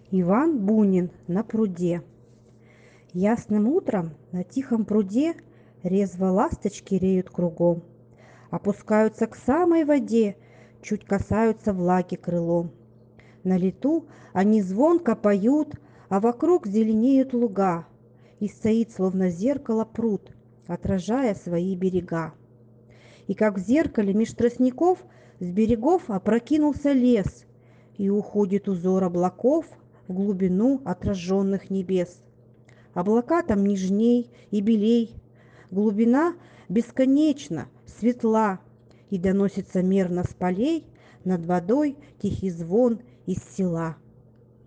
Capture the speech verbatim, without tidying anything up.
Иван Бунин на пруде. Ясным утром на тихом пруде резво ласточки реют кругом, опускаются к самой воде, чуть касаются влаги крылом. На лету они звонко поют, а вокруг зеленеют луга, и стоит, словно зеркало, пруд, отражая свои берега. И как в зеркале меж тростников с берегов опрокинулся лес, и уходит узор облаков в глубину отраженных небес. Облака там нежней и белей, глубина бесконечна, светла, и доносится мерно с полей над водой тихий звон из села.